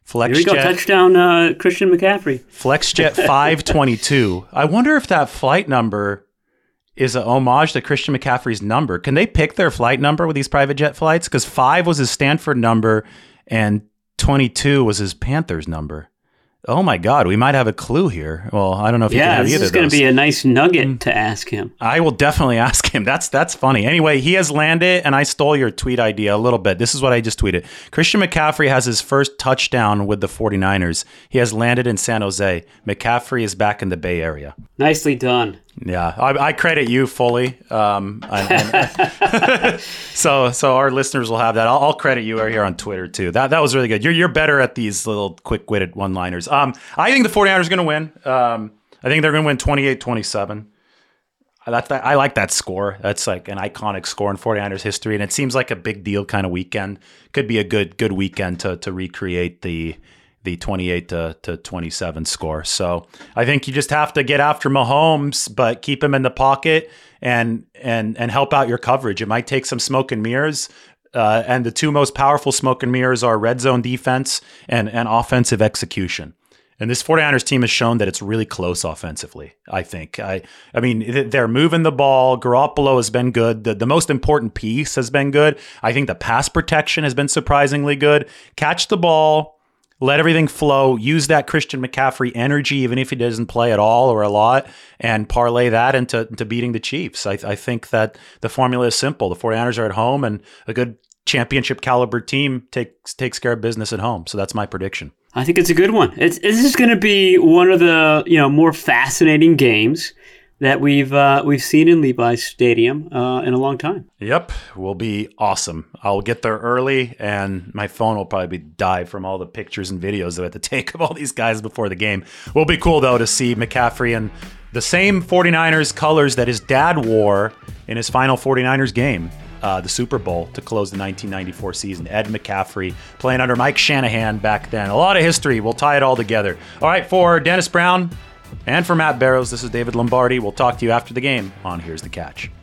E: There we go, touchdown uh, Christian McCaffrey.
D: FlexJet five twenty-two. I wonder if that flight number is a homage to Christian McCaffrey's number. Can they pick their flight number with these private jet flights? Because five was his Stanford number and twenty-two was his Panthers number. Oh my God, we might have a clue here. Well, I don't know if you
E: yeah,
D: can have
E: this
D: either
E: is going to be a nice nugget to ask him.
D: I will definitely ask him. That's that's funny. Anyway, he has landed, and I stole your tweet idea a little bit. This is what I just tweeted. Christian McCaffrey has his first touchdown with the 49ers. He has landed in San Jose. McCaffrey is back in the Bay Area.
E: Nicely done.
D: Yeah, I, I credit you fully. Um, and, and so, so our listeners will have that. I'll, I'll credit you here on Twitter too. That that was really good. You're you're better at these little quick-witted one-liners. Um, I think the 49ers are going to win. Um, I think they're going to win twenty-eight twenty-seven. I like that. I like that score. That's like an iconic score in 49ers history, and it seems like a big deal kind of weekend. Could be a good good weekend to to recreate the. the twenty-eight to twenty-seven score. So I think you just have to get after Mahomes, but keep him in the pocket and and and help out your coverage. It might take some smoke and mirrors. Uh, and the two most powerful smoke and mirrors are red zone defense and, and offensive execution. And this 49ers team has shown that it's really close offensively, I think. I I mean, they're moving the ball. Garoppolo has been good. The, the most important piece has been good. I think the pass protection has been surprisingly good. Catch the ball. Let everything flow. Use that Christian McCaffrey energy, even if he doesn't play at all or a lot, and parlay that into, into beating the Chiefs. I, I think that the formula is simple. The 49ers are at home, and a good championship caliber team takes takes care of business at home. So that's my prediction.
E: I think it's a good one. It's, this is going to be one of the you know more fascinating games that we've uh, we've seen in Levi's Stadium uh, in a long time.
D: Yep, will be awesome. I'll get there early, and my phone will probably be die from all the pictures and videos that I have to take of all these guys before the game. Will be cool, though, to see McCaffrey in the same 49ers colors that his dad wore in his final 49ers game, uh, the Super Bowl, to close the nineteen ninety-four season. Ed McCaffrey playing under Mike Shanahan back then. A lot of history. We'll tie it all together. All right, for Dennis Brown, and for Matt Barrows, this is David Lombardi. We'll talk to you after the game on Here's the Catch.